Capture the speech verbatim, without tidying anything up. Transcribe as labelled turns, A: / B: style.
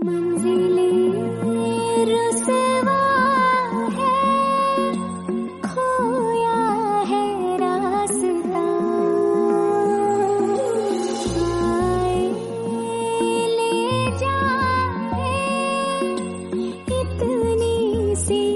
A: मंजिलें रुसवा है, खोया है रास्ता। आए ले जाए इतनी सी